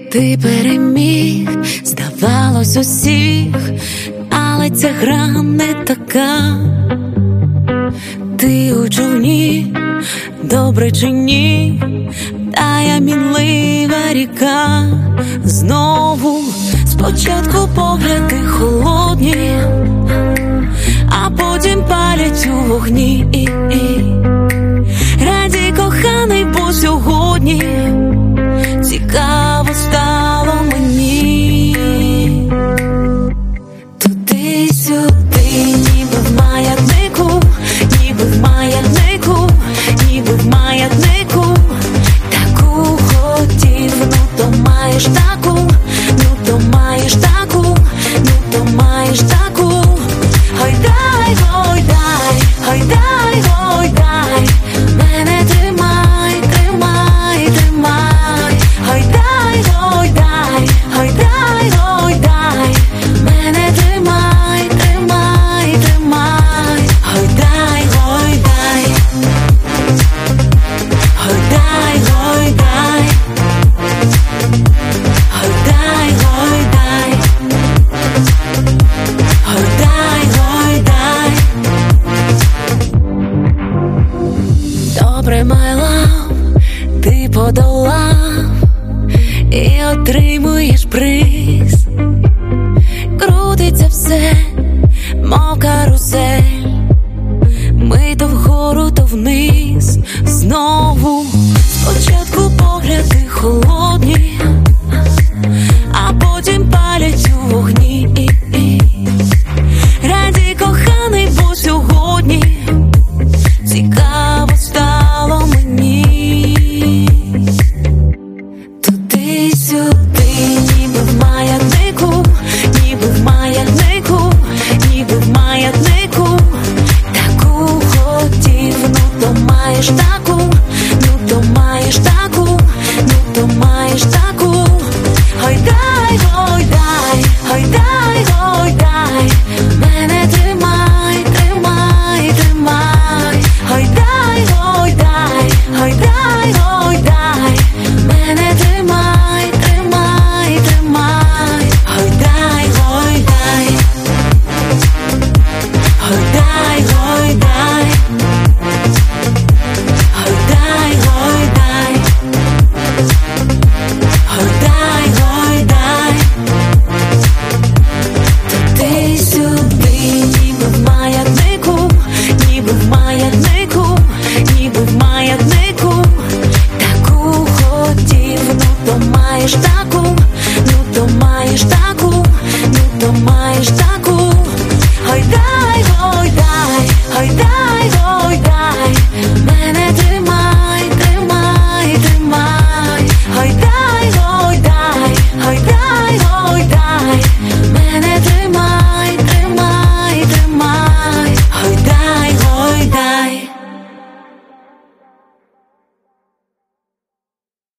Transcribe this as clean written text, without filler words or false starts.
Ти переміг, здавалось, усіх, але ця гра не така. Ти у човні, добре чи ні, та я мінлива ріка. Знову спочатку погляди холодні, а потім палять у вогні. Радій, коханий, бо сьогодні цікаво стало мені. Туди-сюди, ніби в маятнику, ніби в маятнику, ніби в маятнику. Таку хотів, ну то маєш таку, ну то маєш таку, ну то маєш таку. Гойдай, гойдай, гойдай, гойдай, мене тримай, тримай, тримай. Гойдай, гойдай, гойдай, гойдай, мене тримай, тримай, тримай. Гойдай, гойдай, гойдай, гойдай, гойдай, гойдай, гойдай, гойдай. Добре, my love, ти подолав і отримуєш приз. Крутиться все, мов карусель, ми то вгору, то вниз. Знову спочатку погляди холодні, а потім палять у вогні. Радій, коханий, бо сьогодні цікаво стало мені. Туди-сюди, ніби в маятнику, ніби в маятнику, ніби в маятнику. Таку хотів, ну то маєш таку, ну то маєш таку, ну то маєш таку.